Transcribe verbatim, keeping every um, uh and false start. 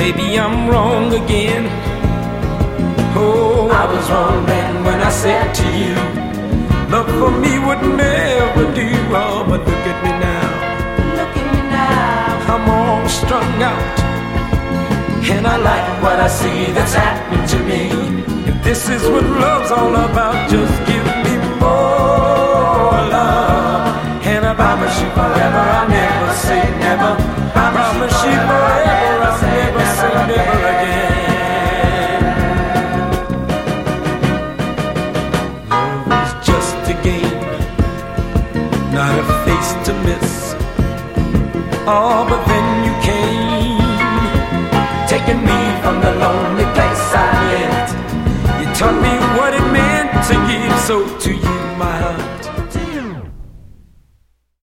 maybe I'm wrong again. Oh, I was wrong then when I said to you, love for me would never do. Oh, but look at me now. Look at me now. I'm all strung out, and I like what I see that's happening to me. If this is what love's all about, just give me more love. And I promise you forever, I'll never say never. I promise you forever, I'll never say never again. Love is just a game, not a face to miss. Oh, but then you came, taking me from the lonely place I lived. You taught me what it meant to give, so to